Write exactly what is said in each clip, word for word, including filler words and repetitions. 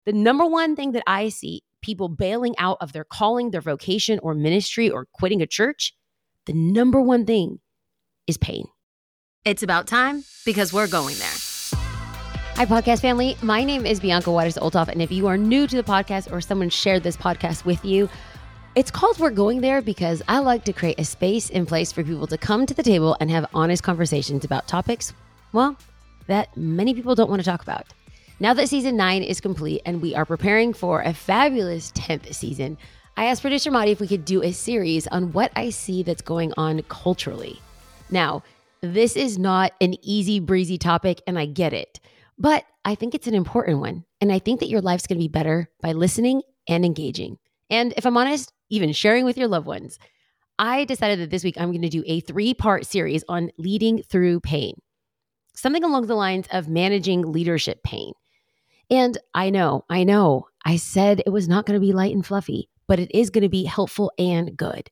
The number one thing that I see people bailing out of their calling, their vocation, or ministry, or quitting a church, the number one thing is pain. It's about time because we're going there. Hi, podcast family. My name is Bianca Waters-Olthoff, and if you are new to the podcast or someone shared this podcast with you, it's called We're Going There because I like to create a space and place for people to come to the table and have honest conversations about topics, well, that many people don't want to talk about. Now that season nine is complete and we are preparing for a fabulous tenth season, I asked producer Madi if we could do a series on what I see that's going on culturally. Now, this is not an easy breezy topic and I get it, but I think it's an important one. And I think that your life's going to be better by listening and engaging. And if I'm honest, even sharing with your loved ones. I decided that this week I'm going to do a three-part series on leading through pain. Something along the lines of managing leadership pain. And I know, I know, I said it was not going to be light and fluffy, but it is going to be helpful and good.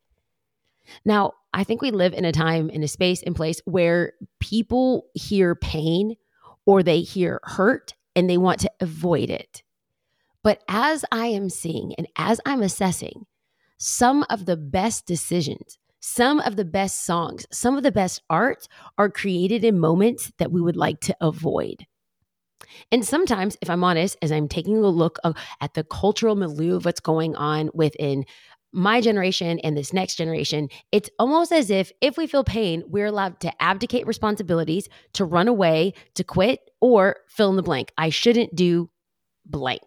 Now, I think we live in a time, in a space, and place where people hear pain or they hear hurt and they want to avoid it. But as I am seeing and as I'm assessing, some of the best decisions, some of the best songs, some of the best art are created in moments that we would like to avoid. And sometimes, if I'm honest, as I'm taking a look at the cultural milieu of what's going on within my generation and this next generation, it's almost as if if we feel pain, we're allowed to abdicate responsibilities, to run away, to quit, or fill in the blank. I shouldn't do blank.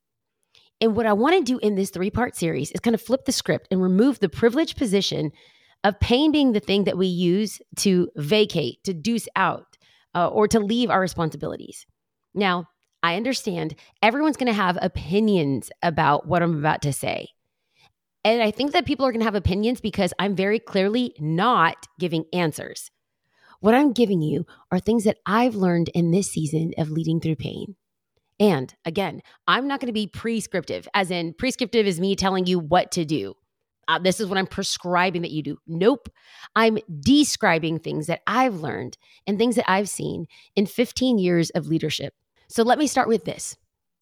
And what I want to do in this three-part series is kind of flip the script and remove the privileged position of pain being the thing that we use to vacate, to deuce out, uh, or to leave our responsibilities. Now, I understand everyone's going to have opinions about what I'm about to say. And I think that people are going to have opinions because I'm very clearly not giving answers. What I'm giving you are things that I've learned in this season of leading through pain. And again, I'm not going to be prescriptive, as in prescriptive is me telling you what to do. Uh, this is what I'm prescribing that you do. Nope. I'm describing things that I've learned and things that I've seen in fifteen years of leadership. So let me start with this.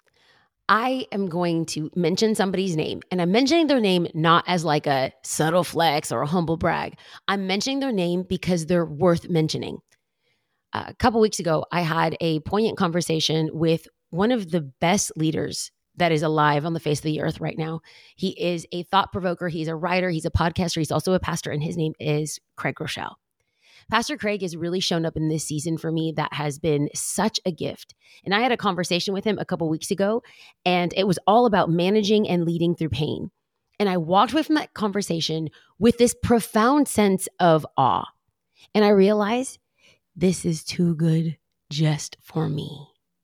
I am going to mention somebody's name, and I'm mentioning their name not as like a subtle flex or a humble brag. I'm mentioning their name because they're worth mentioning. Uh, a couple weeks ago, I had a poignant conversation with one of the best leaders that is alive on the face of the earth right now. He is a thought provoker. He's a writer. He's a podcaster. He's also a pastor, and his name is Craig Groeschel. Pastor Craig has really shown up in this season for me that has been such a gift. And I had a conversation with him a couple weeks ago, and it was all about managing and leading through pain. And I walked away from that conversation with this profound sense of awe. And I realized this is too good just for me.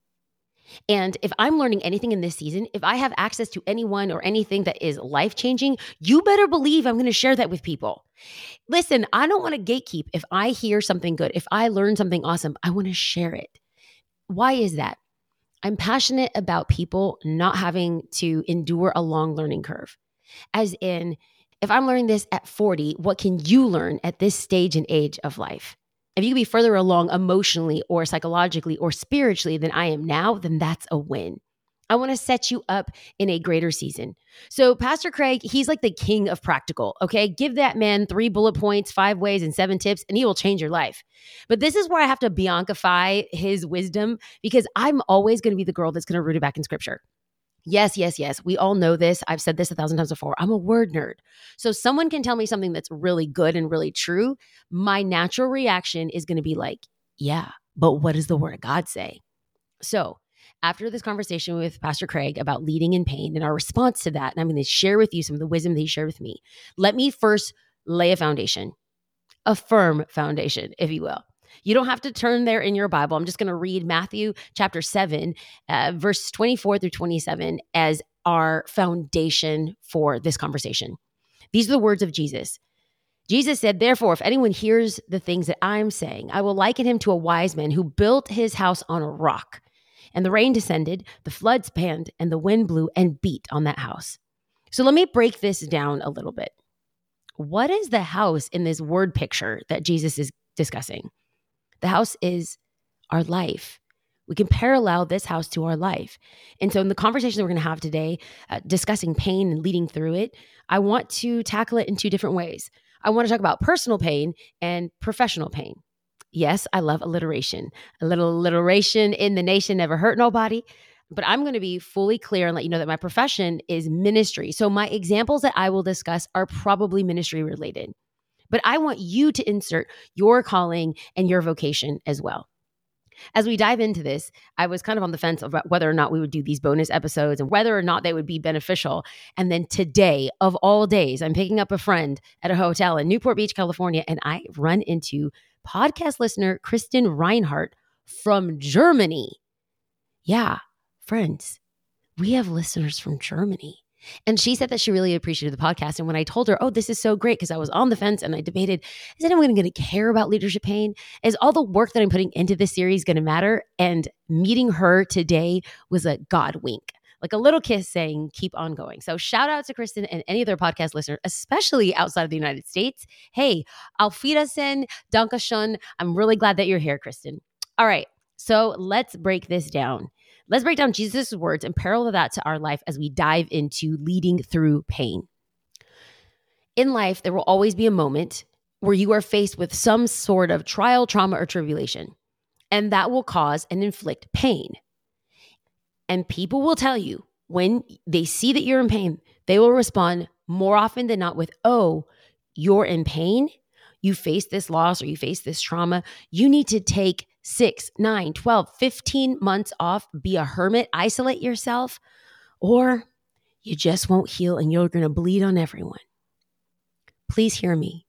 And if I'm learning anything in this season, if I have access to anyone or anything that is life-changing, you better believe I'm going to share that with people. Listen, I don't want to gatekeep. If I hear something good, if I learn something awesome, I want to share it. Why is that? I'm passionate about people not having to endure a long learning curve. As in, if I'm learning this at forty, what can you learn at this stage and age of life? If you can be further along emotionally or psychologically or spiritually than I am now, then that's a win. I want to set you up in a greater season. So Pastor Craig, he's like the king of practical, okay? Give that man three bullet points, five ways, and seven tips, and he will change your life. But this is where I have to Biancify his wisdom because I'm always going to be the girl that's going to root it back in scripture. Yes, yes, yes. We all know this. I've said this a thousand times before. I'm a word nerd. So someone can tell me something that's really good and really true. My natural reaction is going to be like, yeah, but what does the word of God say? So after this conversation with Pastor Craig about leading in pain and our response to that, and I'm going to share with you some of the wisdom that he shared with me, let me first lay a foundation, a firm foundation, if you will. You don't have to turn there in your Bible. I'm just going to read Matthew chapter seven, uh, verse twenty-four through twenty-seven as our foundation for this conversation. These are the words of Jesus. Jesus said, therefore, if anyone hears the things that I'm saying, I will liken him to a wise man who built his house on a rock. And the rain descended, the floods panned, and the wind blew and beat on that house. So let me break this down a little bit. What is the house in this word picture that Jesus is discussing? The house is our life. We can parallel this house to our life. And so in the conversation that we're going to have today, uh, discussing pain and leading through it, I want to tackle it in two different ways. I want to talk about personal pain and professional pain. Yes, I love alliteration. A little alliteration in the nation never hurt nobody. But I'm going to be fully clear and let you know that my profession is ministry. So my examples that I will discuss are probably ministry related. But I want you to insert your calling and your vocation as well. As we dive into this, I was kind of on the fence about whether or not we would do these bonus episodes and whether or not they would be beneficial. And then today, of all days, I'm picking up a friend at a hotel in Newport Beach, California, and I run into podcast listener Kristen Reinhardt from Germany. Yeah, friends, we have listeners from Germany. And she said that she really appreciated the podcast. And when I told her, oh, this is so great, because I was on the fence and I debated, is anyone going to care about leadership pain? Is all the work that I'm putting into this series going to matter? And meeting her today was a God wink, like a little kiss saying, keep on going. So shout out to Kristen and any other podcast listener, especially outside of the United States. Hey, auf Wiedersehen, danke schön. I'm really glad that you're here, Kristen. All right, so let's break this down. Let's break down Jesus' words and parallel that to our life as we dive into leading through pain. In life, there will always be a moment where you are faced with some sort of trial, trauma, or tribulation, and that will cause and inflict pain. And people will tell you when they see that you're in pain, they will respond more often than not with, oh, you're in pain? You face this loss or you face this trauma. You need to take six, nine, twelve, fifteen months off, be a hermit, isolate yourself, or you just won't heal and you're going to bleed on everyone. Please hear me.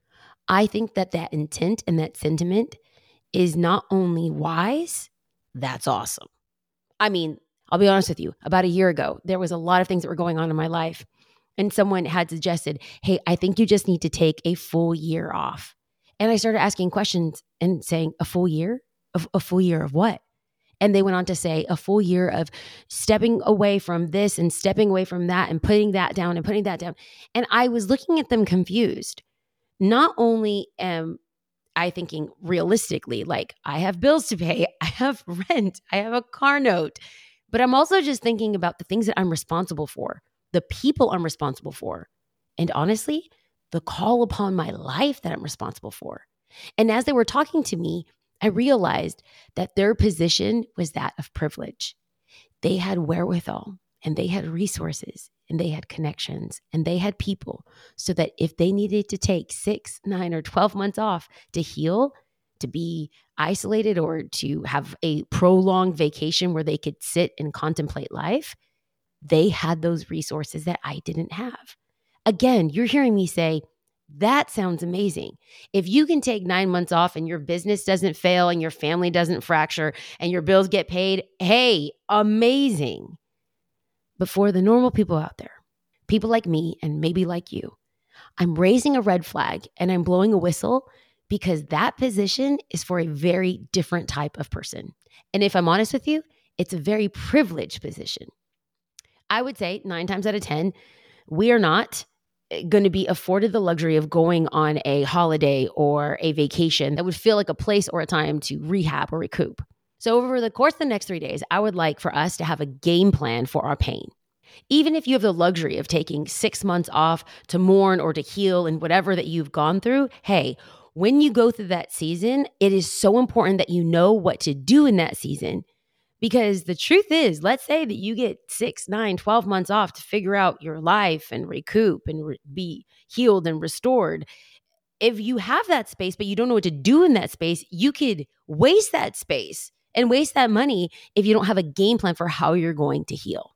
I think that that intent and that sentiment is not only wise, that's awesome. I mean, I'll be honest with you. About a year ago, there was a lot of things that were going on in my life. And someone had suggested, hey, I think you just need to take a full year off. And I started asking questions and saying, a full year? A, a full year of what? And they went on to say, a full year of stepping away from this and stepping away from that and putting that down and putting that down. And I was looking at them confused. Not only am I thinking realistically, like I have bills to pay, I have rent, I have a car note, but I'm also just thinking about the things that I'm responsible for, the people I'm responsible for, and honestly, the call upon my life that I'm responsible for. And as they were talking to me, I realized that their position was that of privilege. They had wherewithal and they had resources and they had connections and they had people so that if they needed to take six, nine, or twelve months off to heal, to be isolated or to have a prolonged vacation where they could sit and contemplate life, they had those resources that I didn't have. Again, you're hearing me say, that sounds amazing. If you can take nine months off and your business doesn't fail and your family doesn't fracture and your bills get paid, hey, amazing. But for the normal people out there, people like me and maybe like you, I'm raising a red flag and I'm blowing a whistle because that position is for a very different type of person. And if I'm honest with you, it's a very privileged position. I would say nine times out of ten, we are not going to be afforded the luxury of going on a holiday or a vacation that would feel like a place or a time to rehab or recoup. So over the course of the next three days, I would like for us to have a game plan for our pain. Even if you have the luxury of taking six months off to mourn or to heal and whatever that you've gone through, hey, when you go through that season, it is so important that you know what to do in that season. Because the truth is, let's say that you get six, nine, twelve months off to figure out your life and recoup and re- be healed and restored. If you have that space, but you don't know what to do in that space, you could waste that space and waste that money if you don't have a game plan for how you're going to heal.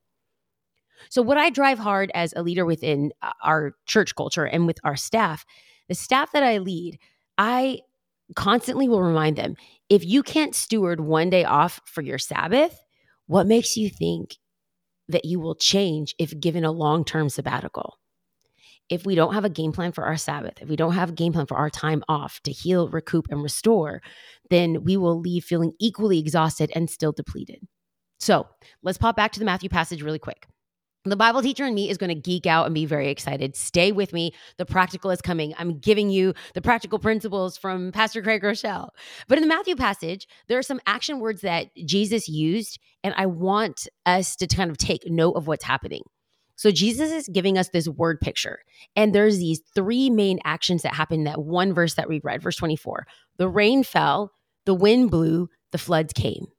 So what I drive hard as a leader within our church culture and with our staff, the staff that I lead, I constantly will remind them, if you can't steward one day off for your Sabbath, what makes you think that you will change if given a long-term sabbatical? If we don't have a game plan for our Sabbath, if we don't have a game plan for our time off to heal, recoup, and restore, then we will leave feeling equally exhausted and still depleted. So let's pop back to the Matthew passage really quick. The Bible teacher in me is going to geek out and be very excited. Stay with me. The practical is coming. I'm giving you the practical principles from Pastor Craig Rochelle. But in the Matthew passage, there are some action words that Jesus used, and I want us to kind of take note of what's happening. So Jesus is giving us this word picture, and there's these three main actions that happen in that one verse that we read, verse twenty-four. The rain fell, the wind blew, the floods came.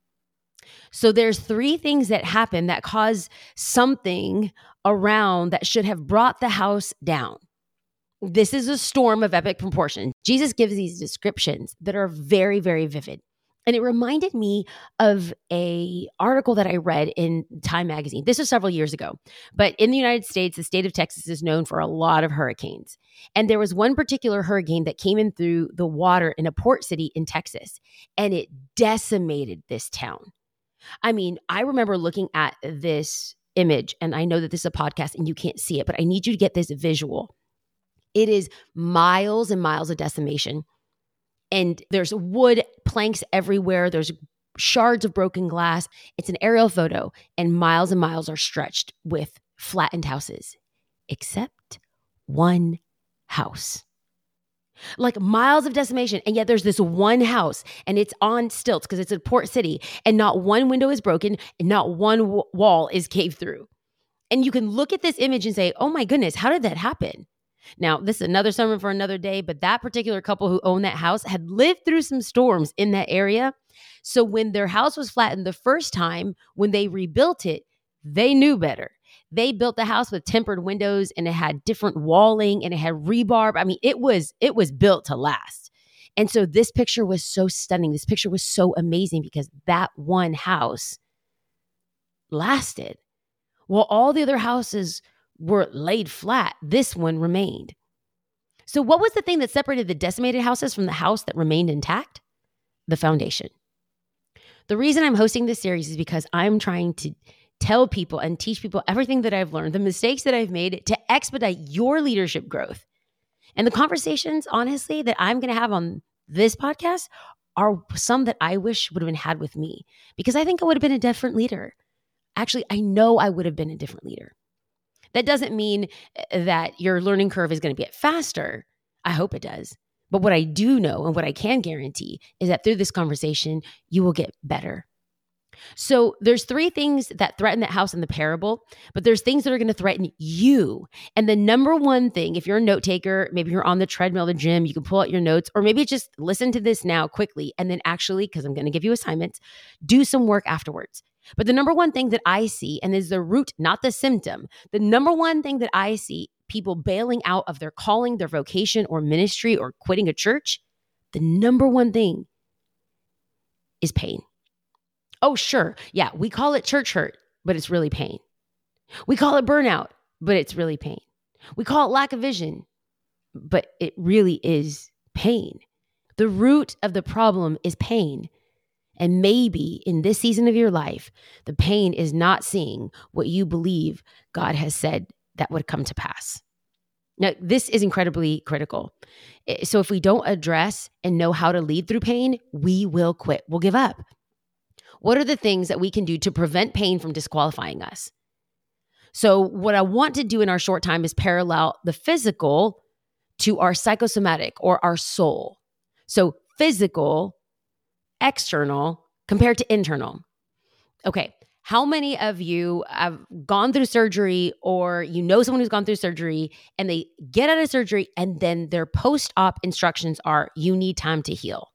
So there's three things that happen that cause something around that should have brought the house down. This is a storm of epic proportion. Jesus gives these descriptions that are very, very vivid. And it reminded me of a article that I read in Time magazine. This was several years ago. But in the United States, the state of Texas is known for a lot of hurricanes. And there was one particular hurricane that came in through the water in a port city in Texas, and it decimated this town. I mean, I remember looking at this image, and I know that this is a podcast and you can't see it, but I need you to get this visual. It is miles and miles of decimation. And there's wood planks everywhere. There's shards of broken glass. It's an aerial photo, and miles and miles are stretched with flattened houses, except one house. Like miles of decimation. And yet there's this one house, and it's on stilts because it's a port city, and not one window is broken and not one w- wall is caved through. And you can look at this image and say, oh my goodness, how did that happen? Now, this is another sermon for another day, but that particular couple who owned that house had lived through some storms in that area. So when their house was flattened the first time, when they rebuilt it, they knew better. They built the house with tempered windows, and it had different walling, and it had rebarb. I mean, it was it was built to last. And so this picture was so stunning. This picture was so amazing because that one house lasted. While all the other houses were laid flat, this one remained. So what was the thing that separated the decimated houses from the house that remained intact? The foundation. The reason I'm hosting this series is because I'm trying to tell people and teach people everything that I've learned, the mistakes that I've made to expedite your leadership growth. And the conversations, honestly, that I'm going to have on this podcast are some that I wish would have been had with me, because I think I would have been a different leader. Actually, I know I would have been a different leader. That doesn't mean that your learning curve is going to get faster. I hope it does. But what I do know and what I can guarantee is that through this conversation, you will get better. So there's three things that threaten that house in the parable, but there's things that are going to threaten you. And the number one thing, if you're a note taker, maybe you're on the treadmill, the gym, you can pull out your notes, or maybe just listen to this now quickly. And then actually, because I'm going to give you assignments, do some work afterwards. But the number one thing that I see, and is the root, not the symptom, the number one thing that I see people bailing out of their calling, their vocation or ministry or quitting a church, the number one thing is pain. Oh, sure. Yeah, we call it church hurt, but it's really pain. We call it burnout, but it's really pain. We call it lack of vision, but it really is pain. The root of the problem is pain. And maybe in this season of your life, the pain is not seeing what you believe God has said that would come to pass. Now, this is incredibly critical. So if we don't address and know how to lead through pain, we will quit. We'll give up. What are the things that we can do to prevent pain from disqualifying us? So what I want to do in our short time is parallel the physical to our psychosomatic or our soul. So physical, external compared to internal. Okay, how many of you have gone through surgery, or you know someone who's gone through surgery and they get out of surgery and then their post-op instructions are, you need time to heal?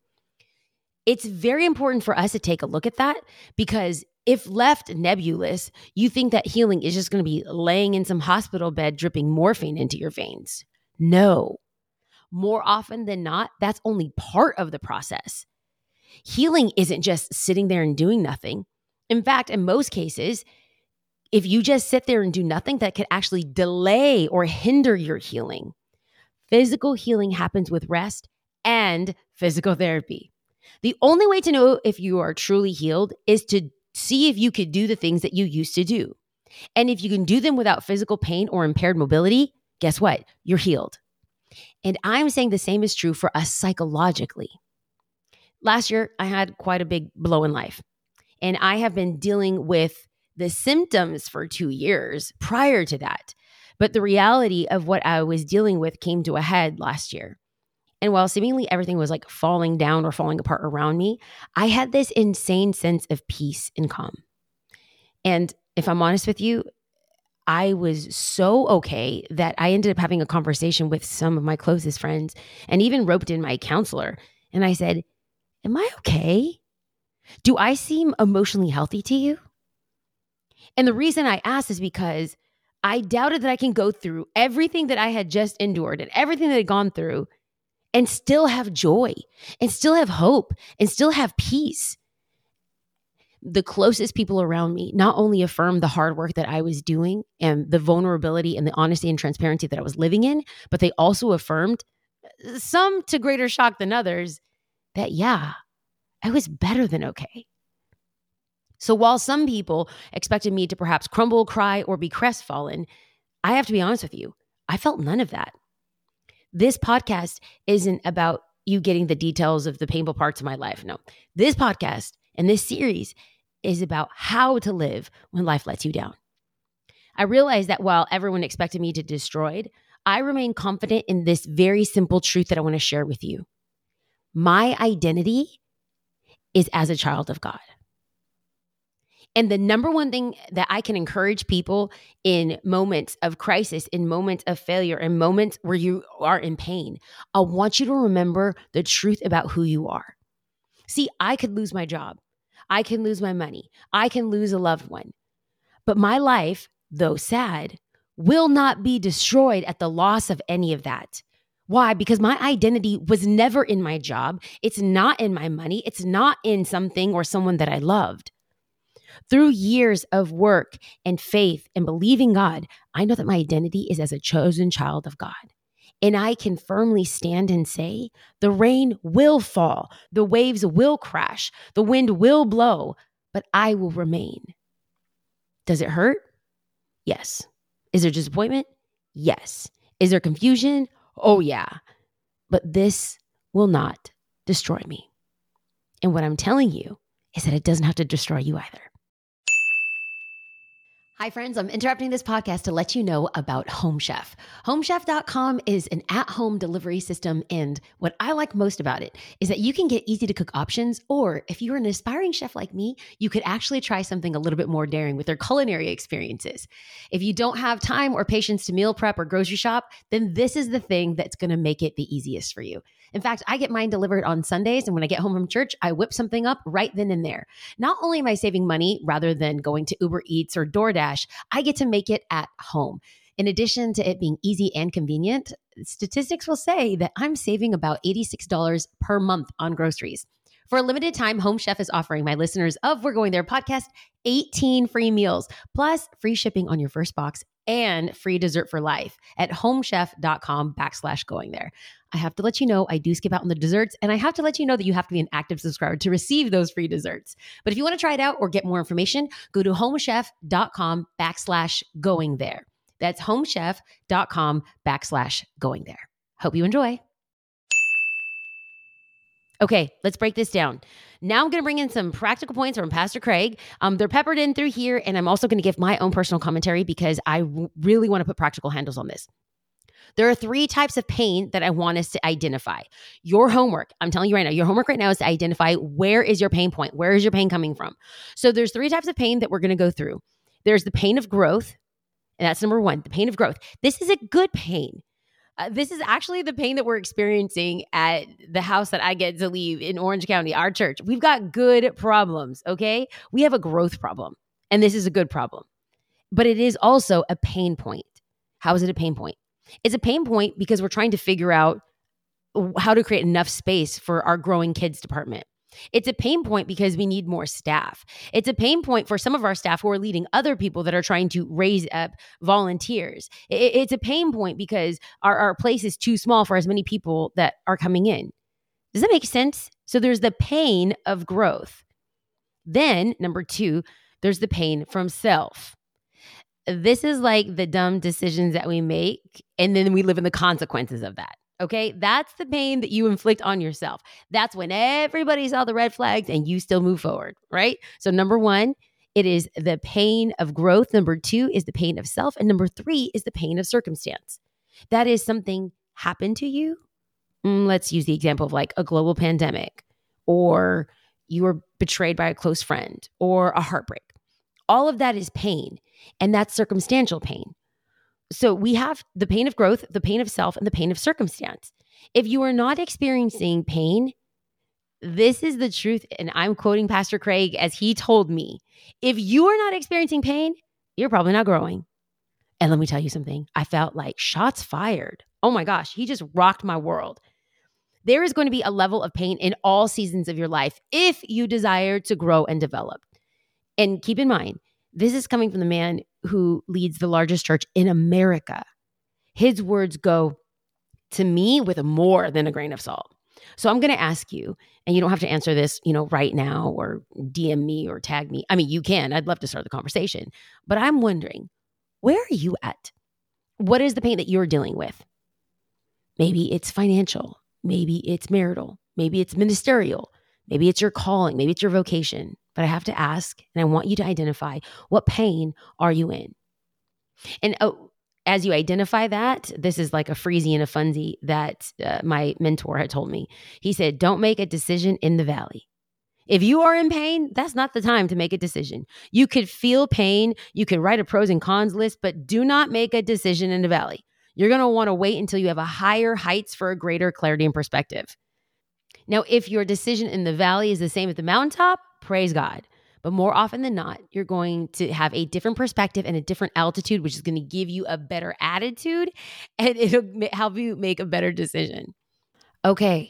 It's very important for us to take a look at that, because if left nebulous, you think that healing is just going to be laying in some hospital bed dripping morphine into your veins. No. More often than not, that's only part of the process. Healing isn't just sitting there and doing nothing. In fact, in most cases, if you just sit there and do nothing, that could actually delay or hinder your healing. Physical healing happens with rest and physical therapy. The only way to know if you are truly healed is to see if you could do the things that you used to do. And if you can do them without physical pain or impaired mobility, guess what? You're healed. And I'm saying the same is true for us psychologically. Last year, I had quite a big blow in life. And I have been dealing with the symptoms for two years prior to that. But the reality of what I was dealing with came to a head last year. And while seemingly everything was like falling down or falling apart around me, I had this insane sense of peace and calm. And if I'm honest with you, I was so okay that I ended up having a conversation with some of my closest friends and even roped in my counselor. And I said, am I okay? Do I seem emotionally healthy to you? And the reason I asked is because I doubted that I can go through everything that I had just endured and everything that I had gone through and still have joy and still have hope and still have peace. The closest people around me not only affirmed the hard work that I was doing and the vulnerability and the honesty and transparency that I was living in, but they also affirmed, some to greater shock than others, that yeah, I was better than okay. So while some people expected me to perhaps crumble, cry, or be crestfallen, I have to be honest with you, I felt none of that. This podcast isn't about you getting the details of the painful parts of my life. No, this podcast and this series is about how to live when life lets you down. I realized that while everyone expected me to be destroyed, I remain confident in this very simple truth that I want to share with you. My identity is as a child of God. And the number one thing that I can encourage people in moments of crisis, in moments of failure, in moments where you are in pain, I want you to remember the truth about who you are. See, I could lose my job. I can lose my money. I can lose a loved one. But my life, though sad, will not be destroyed at the loss of any of that. Why? Because my identity was never in my job. It's not in my money. It's not in something or someone that I loved. Through years of work and faith and believing God, I know that my identity is as a chosen child of God. And I can firmly stand and say, the rain will fall, the waves will crash, the wind will blow, but I will remain. Does it hurt? Yes. Is there disappointment? Yes. Is there confusion? Oh yeah. But this will not destroy me. And what I'm telling you is that it doesn't have to destroy you either. Hi, friends. I'm interrupting this podcast to let you know about Home Chef. Home Chef dot com is an at-home delivery system, and what I like most about it is that you can get easy-to-cook options, or if you're an aspiring chef like me, you could actually try something a little bit more daring with their culinary experiences. If you don't have time or patience to meal prep or grocery shop, then this is the thing that's going to make it the easiest for you. In fact, I get mine delivered on Sundays, and when I get home from church, I whip something up right then and there. Not only am I saving money rather than going to Uber Eats or DoorDash, I get to make it at home. In addition to it being easy and convenient, statistics will say that I'm saving about eighty-six dollars per month on groceries. For a limited time, Home Chef is offering my listeners of We're Going There podcast eighteen free meals, plus free shipping on your first box and free dessert for life at homechef.com backslash going there. I have to let you know I do skip out on the desserts, and I have to let you know that you have to be an active subscriber to receive those free desserts. But if you want to try it out or get more information, go to homechef.com backslash going there. That's homechef.com backslash going there. Hope you enjoy. Okay, let's break this down. Now I'm going to bring in some practical points from Pastor Craig. Um, they're peppered in through here, and I'm also going to give my own personal commentary because I w- really want to put practical handles on this. There are three types of pain that I want us to identify. Your homework, I'm telling you right now, your homework right now is to identify where is your pain point? Where is your pain coming from? So there's three types of pain that we're going to go through. There's the pain of growth, and that's number one, the pain of growth. This is a good pain. Uh, this is actually the pain that we're experiencing at the house that I get to leave in Orange County, our church. We've got good problems, okay? We have a growth problem, and this is a good problem. But it is also a pain point. How is it a pain point? It's a pain point because we're trying to figure out how to create enough space for our growing kids department. It's a pain point because we need more staff. It's a pain point for some of our staff who are leading other people that are trying to raise up volunteers. It's a pain point because our, our place is too small for as many people that are coming in. Does that make sense? So there's the pain of growth. Then, number two, there's the pain from self. This is like the dumb decisions that we make, and then we live in the consequences of that. Okay, that's the pain that you inflict on yourself. That's when everybody saw the red flags and you still move forward, right? So number one It is the pain of growth. Number two is the pain of self. And number three is the pain of circumstance. That is something happened to you. Mm, let's use the example of like a global pandemic, or you were betrayed by a close friend, or a heartbreak. All of that is pain, and that's circumstantial pain. So we have the pain of growth, the pain of self, and the pain of circumstance. If you are not experiencing pain, this is the truth. And I'm quoting Pastor Craig as he told me, if you are not experiencing pain, you're probably not growing. And let me tell you something. I felt like shots fired. Oh my gosh, he just rocked my world. There is going to be a level of pain in all seasons of your life if you desire to grow and develop. And keep in mind, this is coming from the man who leads the largest church in America. His words go to me with more than a grain of salt. So I'm going to ask you, and you don't have to answer this, you know, right now or D M me or tag me. I mean, you can. I'd love to start the conversation. But I'm wondering, where are you at? What is the pain that you're dealing with? Maybe it's financial. Maybe it's marital. Maybe it's ministerial. Maybe it's your calling. Maybe it's your vocation. But I have to ask, and I want you to identify, what pain are you in? And oh, as you identify that, this is like a freezy and a funsy that uh, my mentor had told me. He said, don't make a decision in the valley. If you are in pain, that's not the time to make a decision. You could feel pain. You could write a pros and cons list, but do not make a decision in the valley. You're going to want to wait until you have a higher heights for a greater clarity and perspective. Now, if your decision in the valley is the same at the mountaintop, praise God. But more often than not, you're going to have a different perspective and a different altitude, which is going to give you a better attitude, and it'll help you make a better decision. Okay,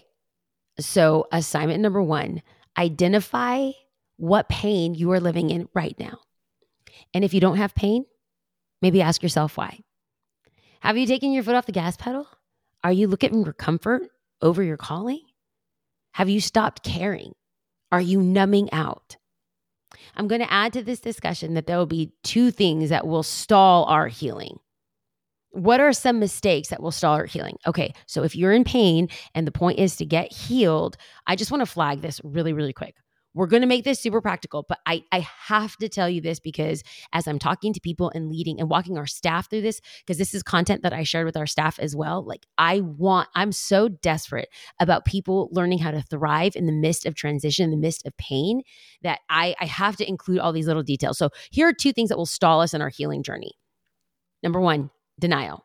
so assignment number one, identify what pain you are living in right now. And if you don't have pain, maybe ask yourself why. Have you taken your foot off the gas pedal? Are you looking for comfort over your calling? Have you stopped caring? Are you numbing out? I'm going to add to this discussion that there will be two things that will stall our healing. What are some mistakes that will stall our healing? Okay, so if you're in pain and the point is to get healed, I just want to flag this really, really quick. We're going to make this super practical, but I, I have to tell you this because as I'm talking to people and leading and walking our staff through this, because this is content that I shared with our staff as well. Like I want, I'm so desperate about people learning how to thrive in the midst of transition, in the midst of pain, that I, I have to include all these little details. So here are two things that will stall us in our healing journey. Number one, denial.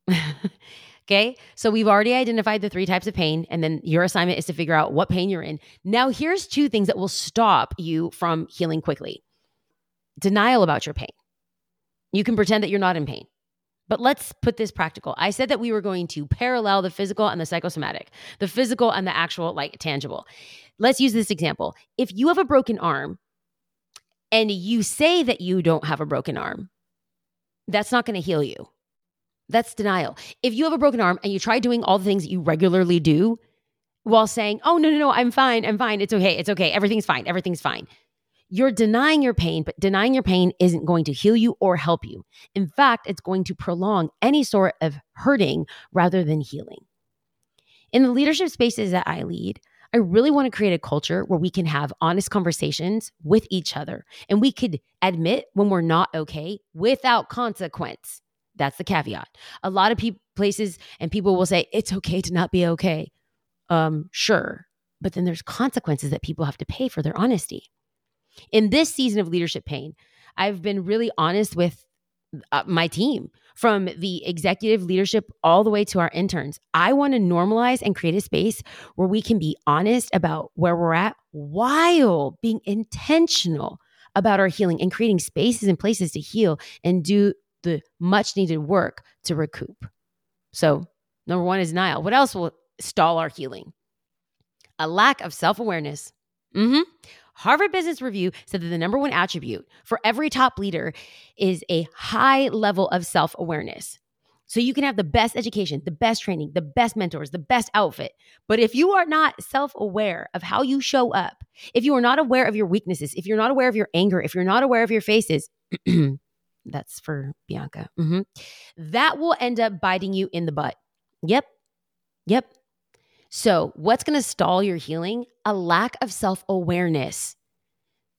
Okay, so we've already identified the three types of pain, and then your assignment is to figure out what pain you're in. Now, here's two things that will stop you from healing quickly. Denial about your pain. You can pretend that you're not in pain, but let's put this practical. I said that we were going to parallel the physical and the psychosomatic, the physical and the actual, like tangible. Let's use this example. If you have a broken arm and you say that you don't have a broken arm, that's not going to heal you. That's denial. If you have a broken arm and you try doing all the things that you regularly do while saying, oh, no, no, no, I'm fine. I'm fine. It's okay. It's okay. Everything's fine. Everything's fine. You're denying your pain, but denying your pain isn't going to heal you or help you. In fact, it's going to prolong any sort of hurting rather than healing. In the leadership spaces that I lead, I really want to create a culture where we can have honest conversations with each other and we could admit when we're not okay without consequence. That's the caveat. A lot of pe- places and people will say, it's okay to not be okay. Um, sure. But then there's consequences that people have to pay for their honesty. In this season of leadership pain, I've been really honest with uh, my team, from the executive leadership all the way to our interns. I want to normalize and create a space where we can be honest about where we're at while being intentional about our healing and creating spaces and places to heal and do the much needed work to recoup. So number one is denial. What else will stall our healing? A lack of self-awareness. Mm-hmm. Harvard Business Review said that the number one attribute for every top leader is a high level of self-awareness. So you can have the best education, the best training, the best mentors, the best outfit. But if you are not self-aware of how you show up, if you are not aware of your weaknesses, if you're not aware of your anger, if you're not aware of your faces, that's for Bianca. Mm-hmm. That will end up biting you in the butt. Yep. Yep. So what's going to stall your healing? A lack of self-awareness.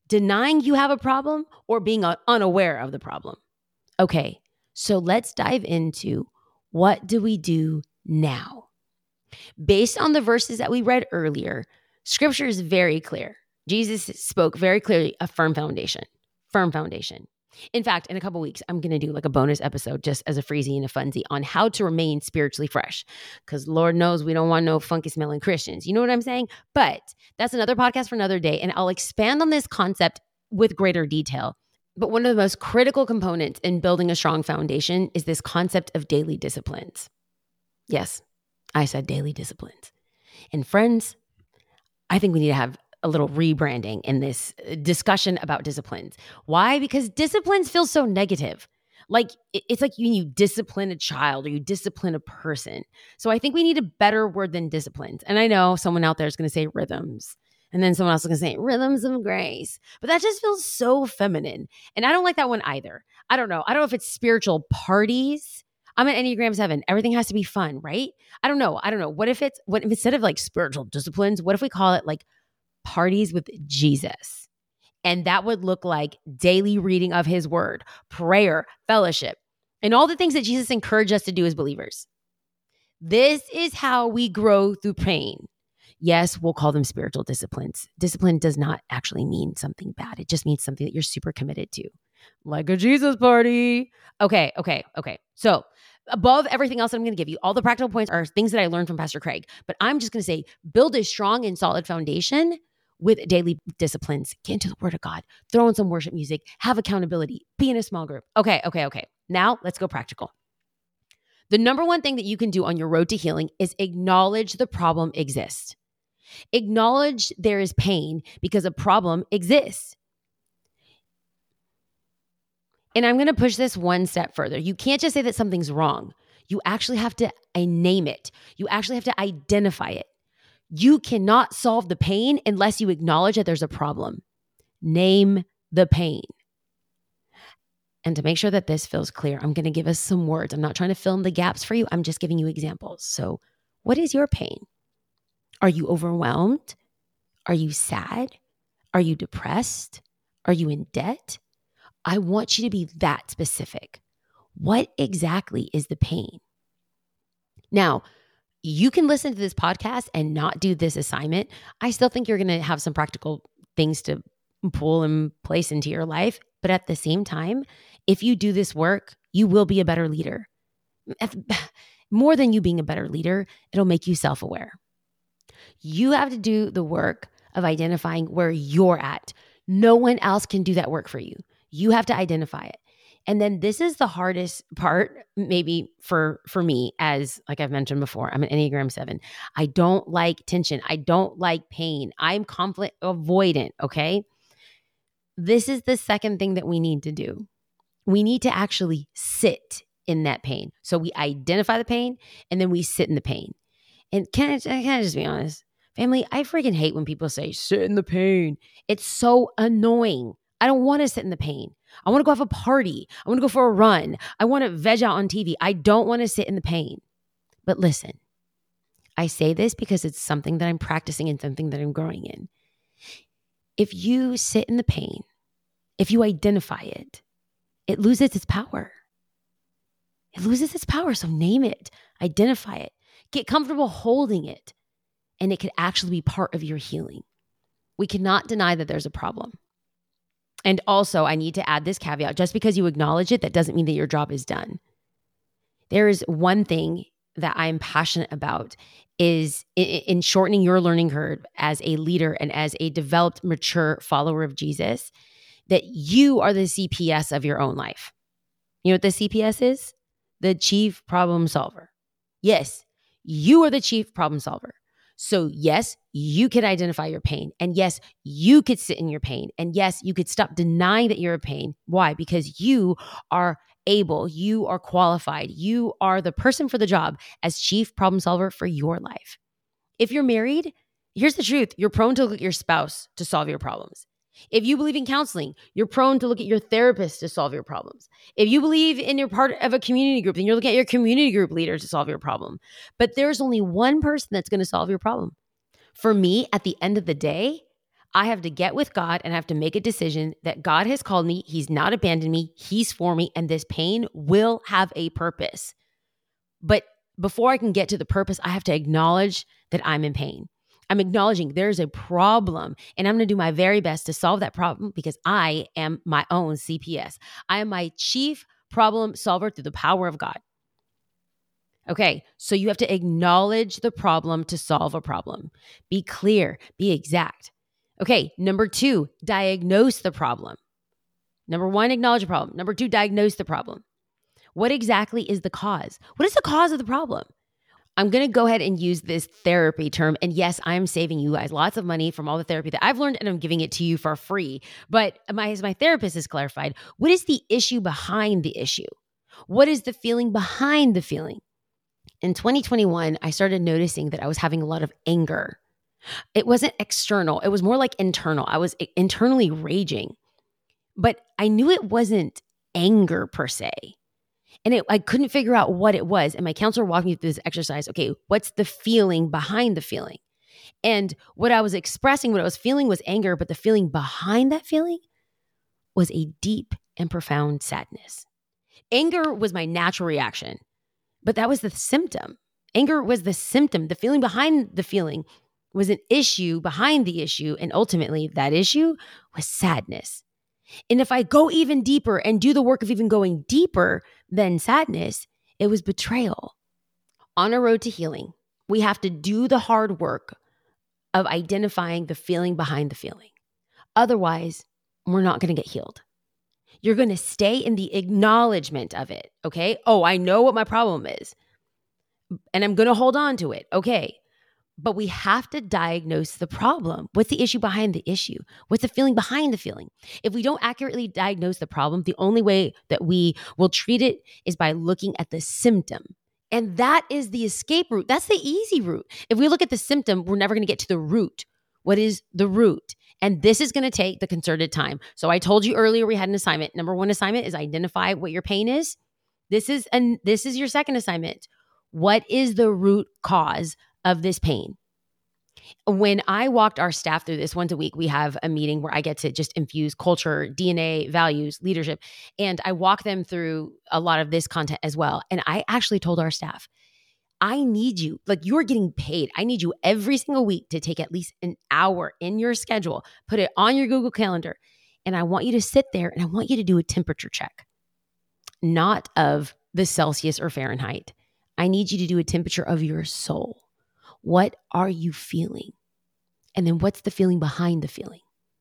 denying you have a problem, or being unaware of the problem? Okay, so let's dive into what do we do now? Based on the verses that we read earlier, scripture is very clear. Jesus spoke very clearly a firm foundation, firm foundation. In fact, in a couple weeks, I'm going to do like a bonus episode just as a freezy and a funsy on how to remain spiritually fresh. Because Lord knows we don't want no funky smelling Christians. You know what I'm saying? But that's another podcast for another day. And I'll expand on this concept with greater detail. But one of the most critical components in building a strong foundation is this concept of daily disciplines. Yes, I said daily disciplines. And friends, I think we need to have a little rebranding in this discussion about disciplines. Why? Because disciplines feel so negative. Like it's like you, you discipline a child or you discipline a person. So I think we need a better word than disciplines. And I know someone out there is going to say rhythms. And then someone else is going to say rhythms of grace. But that just feels so feminine. And I don't like that one either. I don't know. I don't know if it's spiritual parties. I'm an Enneagram seven. Everything has to be fun, right? I don't know. I don't know. What if it's, what if instead of like spiritual disciplines, what if we call it like parties with Jesus? And that would look like daily reading of his word, prayer, fellowship, and all the things that Jesus encouraged us to do as believers. This is how we grow through pain. Yes, we'll call them spiritual disciplines. Discipline does not actually mean something bad. It just means something that you're super committed to, like a Jesus party. Okay, okay, okay. So above everything else that I'm going to give you, all the practical points are things that I learned from Pastor Craig. But I'm just going to say, build a strong and solid foundation with daily disciplines. Get into the word of God. Throw in some worship music. Have accountability. Be in a small group. Okay, okay, okay. Now let's go practical. The number one thing that you can do on your road to healing is acknowledge the problem exists. Acknowledge there is pain because a problem exists. And I'm going to push this one step further. You can't just say that something's wrong. You actually have to I name it. You actually have to identify it. You cannot solve the pain unless you acknowledge that there's a problem. Name the pain. And to make sure that this feels clear, I'm going to give us some words. I'm not trying to fill in the gaps for you. I'm just giving you examples. So, what is your pain? Are you overwhelmed? Are you sad? Are you depressed? Are you in debt? I want you to be that specific. What exactly is the pain? Now, you can listen to this podcast and not do this assignment. I still think you're going to have some practical things to pull and place into your life. But at the same time, if you do this work, you will be a better leader. More than you being a better leader, it'll make you self-aware. You have to do the work of identifying where you're at. No one else can do that work for you. You have to identify it. And then this is the hardest part, maybe for, for me, as like I've mentioned before, I'm an Enneagram seven. I don't like tension. I don't like pain. I'm conflict avoidant, okay? This is the second thing that we need to do. We need to actually sit in that pain. So we identify the pain and then we sit in the pain. And can I, can I just be honest? Family, I freaking hate when people say, sit in the pain. It's so annoying. I don't want to sit in the pain. I want to go have a party. I want to go for a run. I want to veg out on T V. I don't want to sit in the pain. But listen, I say this because it's something that I'm practicing and something that I'm growing in. If you sit in the pain, if you identify it, it loses its power. It loses its power. So name it, identify it, get comfortable holding it, and it could actually be part of your healing. We cannot deny that there's a problem. And also, I need to add this caveat. Just because you acknowledge it, that doesn't mean that your job is done. There is one thing that I'm passionate about is in shortening your learning curve as a leader and as a developed, mature follower of Jesus, that you are the C P S of your own life. You know what the C P S is? The chief problem solver. Yes, you are the chief problem solver. So yes, you could identify your pain. And yes, you could sit in your pain. And yes, you could stop denying that you're in pain. Why? Because you are able, you are qualified, you are the person for the job as chief problem solver for your life. If you're married, here's the truth. You're prone to look at your spouse to solve your problems. If you believe in counseling, you're prone to look at your therapist to solve your problems. If you believe in you're part of a community group, then you're looking at your community group leader to solve your problem. But there's only one person that's going to solve your problem. For me, at the end of the day, I have to get with God and I have to make a decision that God has called me. He's not abandoned me. He's for me. And this pain will have a purpose. But before I can get to the purpose, I have to acknowledge that I'm in pain. I'm acknowledging there's a problem and I'm going to do my very best to solve that problem because I am my own C P S. I am my chief problem solver through the power of God. Okay, so you have to acknowledge the problem to solve a problem. Be clear, be exact. Okay, number two, diagnose the problem. Number one, acknowledge the problem. Number two, diagnose the problem. What exactly is the cause? What is the cause of the problem? I'm going to go ahead and use this therapy term. And yes, I'm saving you guys lots of money from all the therapy that I've learned and I'm giving it to you for free. But my, as my therapist has clarified, what is the issue behind the issue? What is the feeling behind the feeling? In twenty twenty-one, I started noticing that I was having a lot of anger. It wasn't external. It was more like internal. I was internally raging, but I knew it wasn't anger per se. And it, I couldn't figure out what it was. And my counselor walked me through this exercise. Okay, what's the feeling behind the feeling? And what I was expressing, what I was feeling was anger, but the feeling behind that feeling was a deep and profound sadness. Anger was my natural reaction, but that was the symptom. Anger was the symptom. The feeling behind the feeling was an issue behind the issue. And ultimately, that issue was sadness. And if I go even deeper and do the work of even going deeper than sadness, it was betrayal. On a road to healing, we have to do the hard work of identifying the feeling behind the feeling. Otherwise, we're not going to get healed. You're going to stay in the acknowledgement of it, okay? Oh, I know what my problem is, and I'm going to hold on to it, okay? But we have to diagnose the problem. What's the issue behind the issue? What's the feeling behind the feeling? If we don't accurately diagnose the problem, the only way that we will treat it is by looking at the symptom. And that is the escape route. That's the easy route. If we look at the symptom, we're never going to get to the root. What is the root? And this is going to take the concerted time. So I told you earlier we had an assignment. Number one assignment is identify what your pain is. This is and this is your second assignment. What is the root cause of this pain? When I walked our staff through this once a week, we have a meeting where I get to just infuse culture, D N A, values, leadership, and I walk them through a lot of this content as well. And I actually told our staff, I need you, like you're getting paid. I need you every single week to take at least an hour in your schedule, put it on your Google Calendar, and I want you to sit there and I want you to do a temperature check, not of the Celsius or Fahrenheit. I need you to do a temperature of your soul. What are you feeling? And then what's the feeling behind the feeling?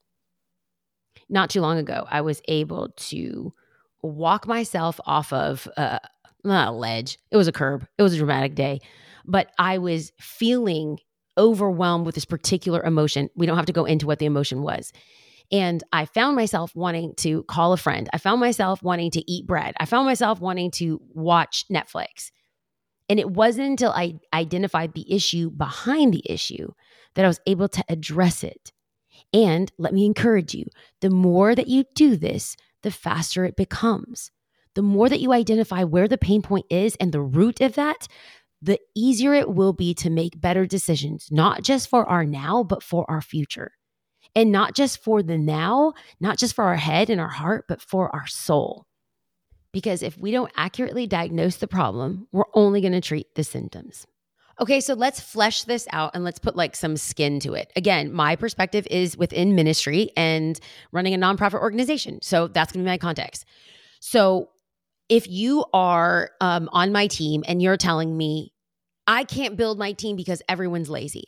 Not too long ago, I was able to walk myself off of uh, not a ledge. It was a curb. It was a dramatic day. But I was feeling overwhelmed with this particular emotion. We don't have to go into what the emotion was. And I found myself wanting to call a friend. I found myself wanting to eat bread. I found myself wanting to watch Netflix. And it wasn't until I identified the issue behind the issue that I was able to address it. And let me encourage you, the more that you do this, the faster it becomes. The more that you identify where the pain point is and the root of that, the easier it will be to make better decisions, not just for our now, but for our future. And not just for the now, not just for our head and our heart, but for our soul. Because if we don't accurately diagnose the problem, we're only going to treat the symptoms. Okay, so let's flesh this out and let's put like some skin to it. Again, my perspective is within ministry and running a nonprofit organization. So that's going to be my context. So if you are um, on my team and you're telling me, I can't build my team because everyone's lazy.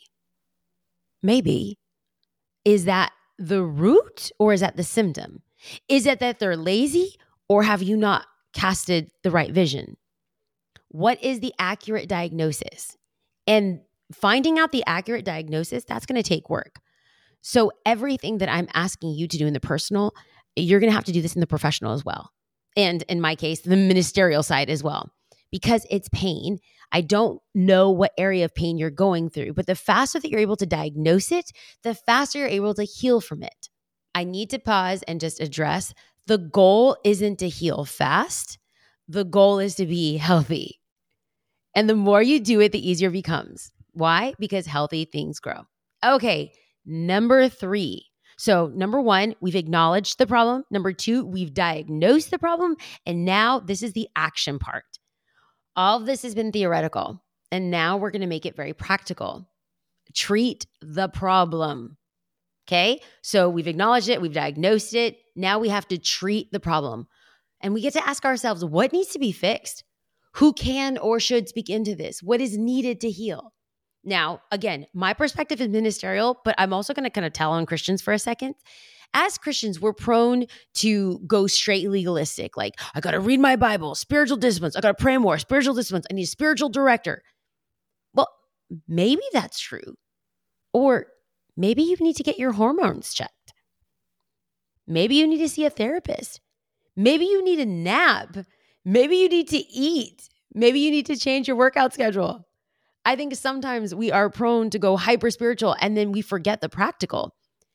Maybe. Is that the root or is that the symptom? Is it that they're lazy or have you not casted the right vision? What is the accurate diagnosis? And finding out the accurate diagnosis, that's going to take work. So everything that I'm asking you to do in the personal, you're going to have to do this in the professional as well. And in my case, the ministerial side as well. Because it's pain, I don't know what area of pain you're going through, but the faster that you're able to diagnose it, the faster you're able to heal from it. I need to pause and just address the goal isn't to heal fast. The goal is to be healthy. And the more you do it, the easier it becomes. Why? Because healthy things grow. Okay, number three. So number one, we've acknowledged the problem. Number two, we've diagnosed the problem. And now this is the action part. All of this has been theoretical. And now we're going to make it very practical. Treat the problem. Okay? So we've acknowledged it. We've diagnosed it. Now we have to treat the problem. And we get to ask ourselves, what needs to be fixed? Who can or should speak into this? What is needed to heal? Now, again, my perspective is ministerial, but I'm also going to kind of tell on Christians for a second. As Christians, we're prone to go straight legalistic. Like, I got to read my Bible, spiritual disciplines. I got to pray more, spiritual disciplines. I need a spiritual director. Well, maybe that's true. Or maybe you need to get your hormones checked. Maybe you need to see a therapist. Maybe you need a nap. Maybe you need to eat. Maybe you need to change your workout schedule. I think sometimes we are prone to go hyper spiritual and then we forget the practical.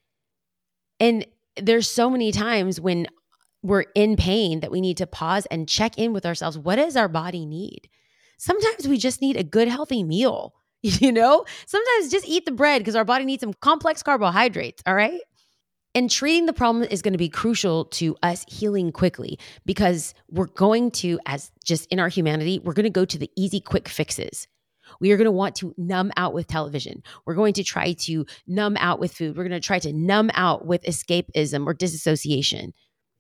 And there's so many times when we're in pain that we need to pause and check in with ourselves. What does our body need? Sometimes we just need a good, healthy meal. You know, sometimes just eat the bread because our body needs some complex carbohydrates. All right. And treating the problem is going to be crucial to us healing quickly because we're going to, as just in our humanity, we're going to go to the easy, quick fixes. We are going to want to numb out with television. We're going to try to numb out with food. We're going to try to numb out with escapism or disassociation.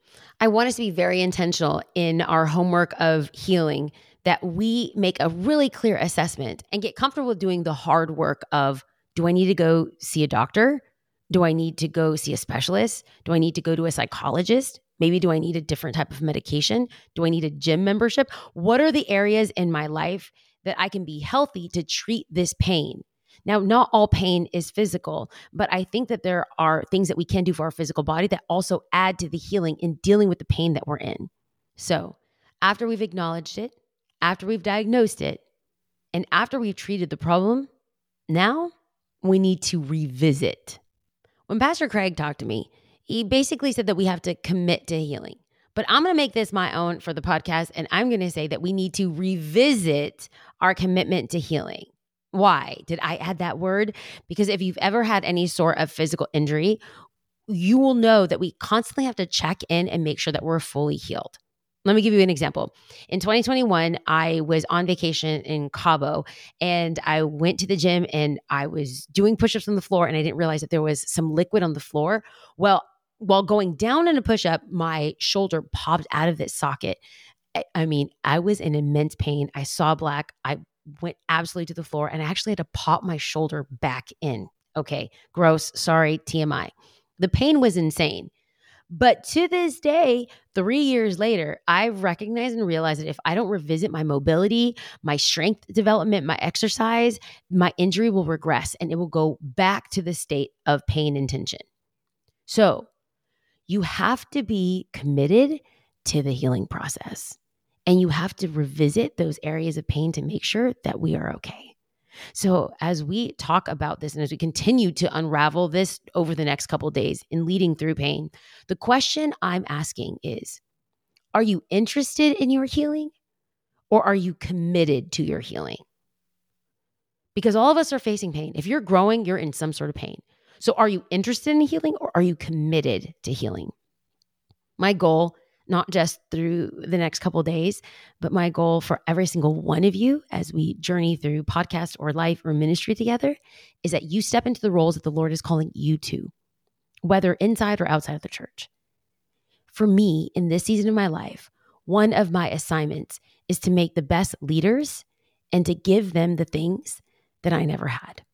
I want us to be very intentional in our homework of healing, that we make a really clear assessment and get comfortable with doing the hard work of, do I need to go see a doctor? Do I need to go see a specialist? Do I need to go to a psychologist? Maybe do I need a different type of medication? Do I need a gym membership? What are the areas in my life that I can be healthy to treat this pain? Now, not all pain is physical, but I think that there are things that we can do for our physical body that also add to the healing in dealing with the pain that we're in. So after we've acknowledged it, after we've diagnosed it, and after we've treated the problem, now we need to revisit. When Pastor Craig talked to me, he basically said that we have to commit to healing. But I'm going to make this my own for the podcast, and I'm going to say that we need to revisit our commitment to healing. Why did I add that word? Because if you've ever had any sort of physical injury, you will know that we constantly have to check in and make sure that we're fully healed. Let me give you an example. In twenty twenty-one, I was on vacation in Cabo, and I went to the gym and I was doing push-ups on the floor, and I didn't realize that there was some liquid on the floor. Well, while going down in a push-up, my shoulder popped out of this socket. I, I mean, I was in immense pain. I saw black. I went absolutely to the floor, and I actually had to pop my shoulder back in. Okay, gross. Sorry, T M I. The pain was insane. But to this day, three years later, I've recognized and realized that if I don't revisit my mobility, my strength development, my exercise, my injury will regress and it will go back to the state of pain and tension. So you have to be committed to the healing process, and you have to revisit those areas of pain to make sure that we are okay. So as we talk about this and as we continue to unravel this over the next couple of days in leading through pain, the question I'm asking is, are you interested in your healing, or are you committed to your healing? Because all of us are facing pain. If you're growing, you're in some sort of pain. So are you interested in healing, or are you committed to healing? My goal, not just through the next couple of days, but my goal for every single one of you as we journey through podcast or life or ministry together, is that you step into the roles that the Lord is calling you to, whether inside or outside of the church. For me, in this season of my life, one of my assignments is to make the best leaders and to give them the things that I never had.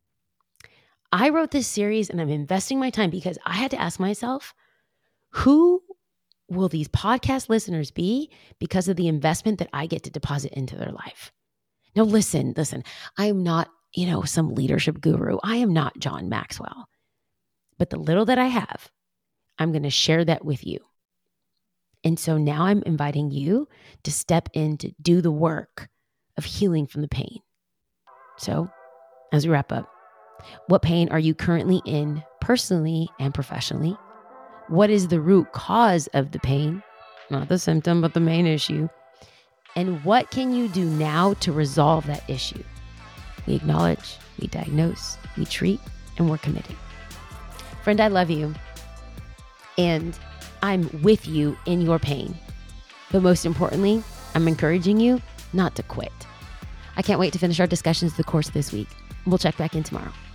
I wrote this series and I'm investing my time because I had to ask myself, who will these podcast listeners be because of the investment that I get to deposit into their life? Now, listen, listen, I am not, you know, some leadership guru. I am not John Maxwell. But the little that I have, I'm going to share that with you. And so now I'm inviting you to step in to do the work of healing from the pain. So as we wrap up, what pain are you currently in personally and professionally? What is the root cause of the pain? Not the symptom, but the main issue. And what can you do now to resolve that issue? We acknowledge, we diagnose, we treat, and we're committed. Friend, I love you. and I'm with you in your pain. But most importantly, I'm encouraging you not to quit. I can't wait to finish our discussions the course of this week. We'll check back in tomorrow.